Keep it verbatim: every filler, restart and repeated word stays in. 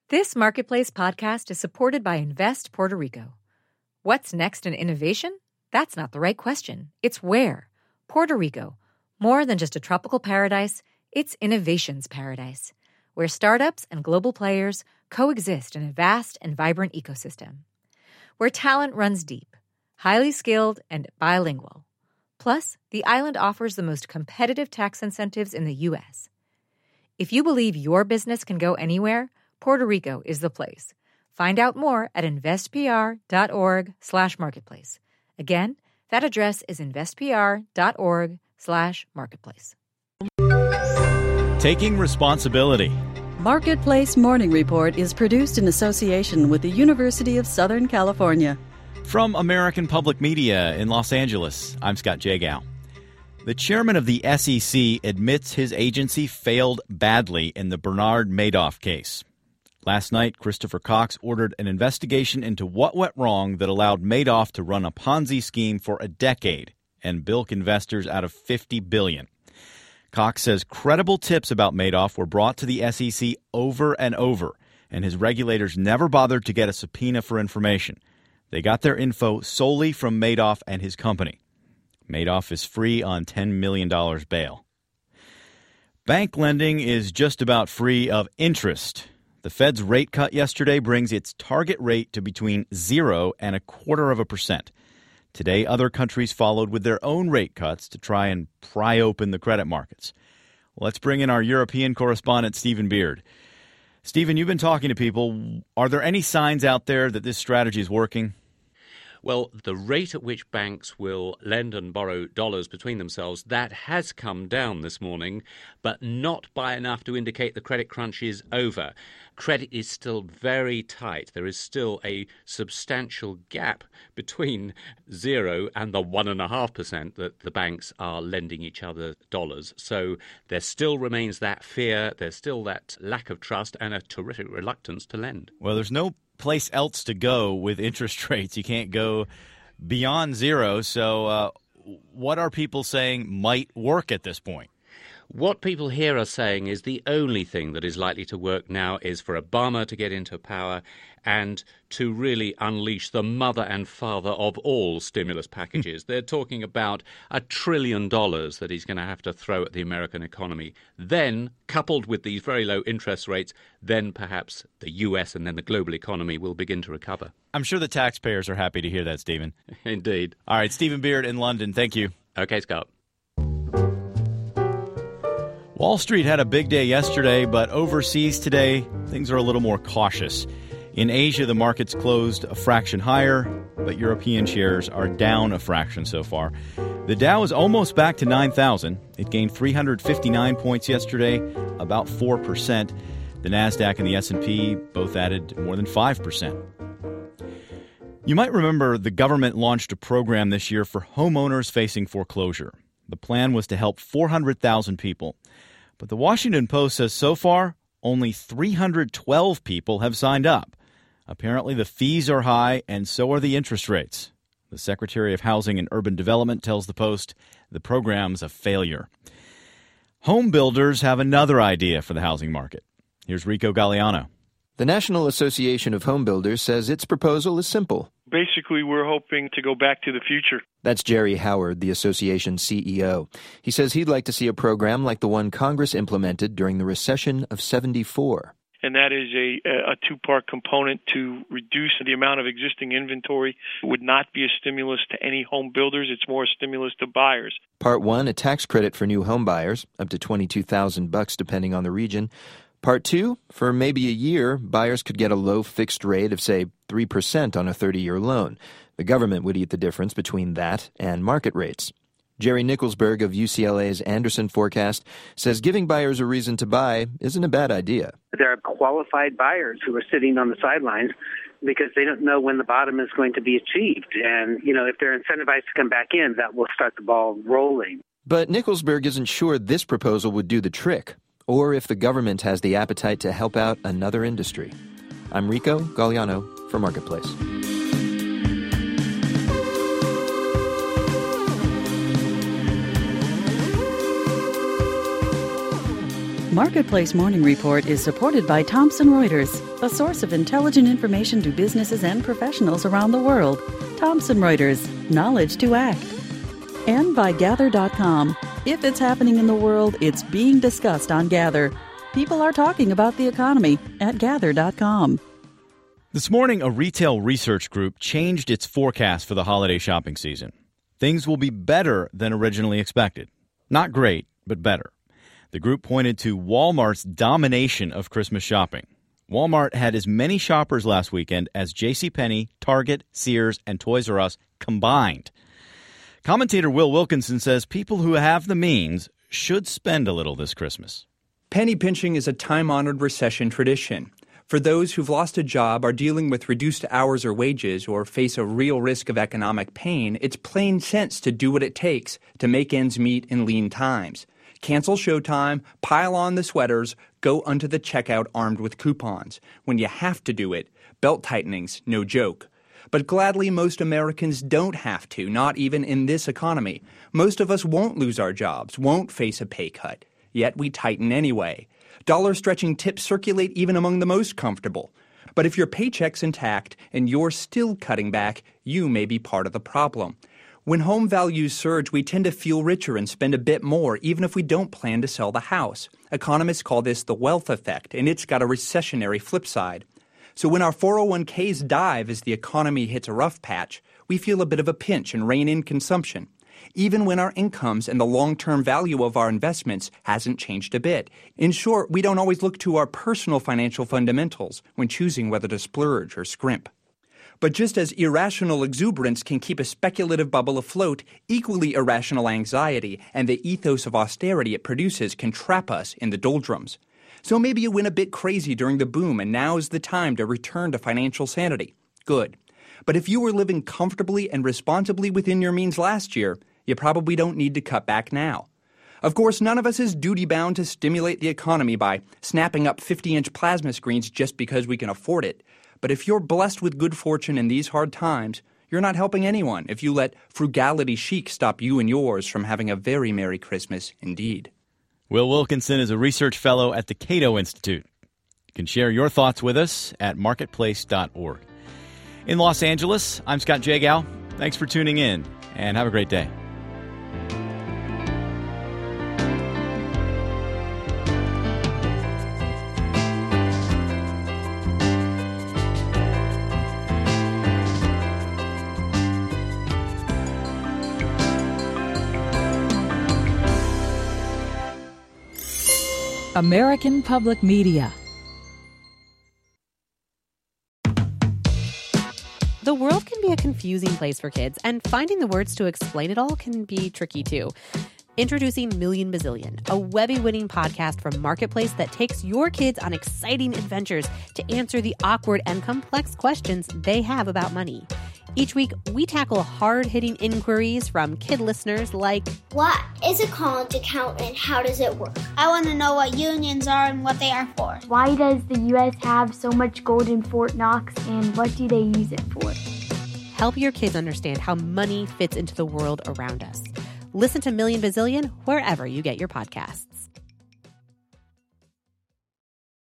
This Marketplace podcast is supported by Invest Puerto Rico. What's next in innovation? That's not the right question. It's where. Puerto Rico. More than just a tropical paradise, it's innovation's paradise, where startups and global players coexist in a vast and vibrant ecosystem. Where talent runs deep, highly skilled, and bilingual. Plus, the island offers the most competitive tax incentives in the U S. If you believe your business can go anywhere, Puerto Rico is the place. Find out more at investpr.org slash marketplace. Again, that address is investpr.org slash marketplace. Taking responsibility. Marketplace Morning Report is produced in association with the University of Southern California. From American Public Media in Los Angeles, I'm Scott Jagow. The chairman of the S E C admits his agency failed badly in the Bernard Madoff case. Last night, Christopher Cox ordered an investigation into what went wrong that allowed Madoff to run a Ponzi scheme for a decade and bilk investors out of fifty billion dollars. Cox says credible tips about Madoff were brought to the S E C over and over, and his regulators never bothered to get a subpoena for information. They got their info solely from Madoff and his company. Madoff is free on ten million dollars bail. Bank lending is just about free of interest. The Fed's rate cut yesterday brings its target rate to between zero and a quarter of a percent. Today, other countries followed with their own rate cuts to try and pry open the credit markets. Let's bring in our European correspondent, Stephen Beard. Stephen, you've been talking to people. Are there any signs out there that this strategy is working? Well, the rate at which banks will lend and borrow dollars between themselves, that has come down this morning, but not by enough to indicate the credit crunch is over. Credit is still very tight. There is still a substantial gap between zero and the one point five percent that the banks are lending each other dollars. So there still remains that fear, there's still that lack of trust and a terrific reluctance to lend. Well, there's no place else to go with interest rates. You can't go beyond zero. So uh, what are people saying might work at this point? What people here are saying is the only thing that is likely to work now is for Obama to get into power and to really unleash the mother and father of all stimulus packages. They're talking about a trillion dollars that he's going to have to throw at the American economy. Then, coupled with these very low interest rates, then perhaps the U S and then the global economy will begin to recover. I'm sure the taxpayers are happy to hear that, Stephen. Indeed. All right, Stephen Beard in London. Thank you. Okay, Scott. Wall Street had a big day yesterday, but overseas today, things are a little more cautious. In Asia, the markets closed a fraction higher, but European shares are down a fraction so far. The Dow is almost back to nine thousand. It gained three hundred fifty-nine points yesterday, about four percent. The NASDAQ and the S and P both added more than five percent. You might remember the government launched a program this year for homeowners facing foreclosure. The plan was to help four hundred thousand people. But the Washington Post says so far, only three hundred twelve people have signed up. Apparently, the fees are high, and so are the interest rates. The Secretary of Housing and Urban Development tells the Post the program's a failure. Home builders have another idea for the housing market. Here's Rico Galliano. The National Association of Home Builders says its proposal is simple. Basically, we're hoping to go back to the future. That's Jerry Howard, the association's C E O. He says he'd like to see a program like the one Congress implemented during the recession of seventy-four. And that is a, a two-part component to reduce the amount of existing inventory. It would not be a stimulus to any home builders. It's more a stimulus to buyers. Part one, a tax credit for new home buyers, up to twenty-two thousand bucks depending on the region. Part two, for maybe a year, buyers could get a low fixed rate of, say, three percent on a thirty-year loan. The government would eat the difference between that and market rates. Jerry Nicholsberg of U C L A's Anderson Forecast says giving buyers a reason to buy isn't a bad idea. There are qualified buyers who are sitting on the sidelines because they don't know when the bottom is going to be achieved. And, you know, if they're incentivized to come back in, that will start the ball rolling. But Nicholsberg isn't sure this proposal would do the trick, or if the government has the appetite to help out another industry. I'm Rico Galliano for Marketplace. Marketplace Morning Report is supported by Thomson Reuters, a source of intelligent information to businesses and professionals around the world. Thomson Reuters, knowledge to act. And by Gather dot com. If it's happening in the world, it's being discussed on Gather. People are talking about the economy at Gather dot com. This morning, a retail research group changed its forecast for the holiday shopping season. Things will be better than originally expected. Not great, but better. The group pointed to Walmart's domination of Christmas shopping. Walmart had as many shoppers last weekend as JCPenney, Target, Sears, and Toys R Us combined. Commentator Will Wilkinson says people who have the means should spend a little this Christmas. Penny pinching is a time-honored recession tradition. For those who've lost a job, are dealing with reduced hours or wages, or face a real risk of economic pain, it's plain sense to do what it takes to make ends meet in lean times. Cancel showtime, pile on the sweaters, go unto the checkout armed with coupons. When you have to do it, belt tightening's no joke. But gladly, most Americans don't have to, not even in this economy. Most of us won't lose our jobs, won't face a pay cut. Yet we tighten anyway. Dollar-stretching tips circulate even among the most comfortable. But if your paycheck's intact and you're still cutting back, you may be part of the problem. When home values surge, we tend to feel richer and spend a bit more, even if we don't plan to sell the house. Economists call this the wealth effect, and it's got a recessionary flip side. So when our four oh one k's dive as the economy hits a rough patch, we feel a bit of a pinch and rein in consumption. Even when our incomes and the long-term value of our investments hasn't changed a bit. In short, we don't always look to our personal financial fundamentals when choosing whether to splurge or scrimp. But just as irrational exuberance can keep a speculative bubble afloat, equally irrational anxiety and the ethos of austerity it produces can trap us in the doldrums. So maybe you went a bit crazy during the boom and now is the time to return to financial sanity. Good. But if you were living comfortably and responsibly within your means last year, you probably don't need to cut back now. Of course, none of us is duty-bound to stimulate the economy by snapping up fifty-inch plasma screens just because we can afford it. But if you're blessed with good fortune in these hard times, you're not helping anyone if you let frugality chic stop you and yours from having a very Merry Christmas indeed. Will Wilkinson is a research fellow at the Cato Institute. You can share your thoughts with us at marketplace dot org. In Los Angeles, I'm Scott Jagow. Thanks for tuning in, and have a great day. American Public Media. The world can be a confusing place for kids, and finding the words to explain it all can be tricky too. Introducing Million Bazillion, a Webby-winning podcast from Marketplace that takes your kids on exciting adventures to answer the awkward and complex questions they have about money. Each week, we tackle hard-hitting inquiries from kid listeners like, what is a college account and how does it work? I want to know what unions are and what they are for. Why does the U S have so much gold in Fort Knox and what do they use it for? Help your kids understand how money fits into the world around us. Listen to Million Bazillion wherever you get your podcasts.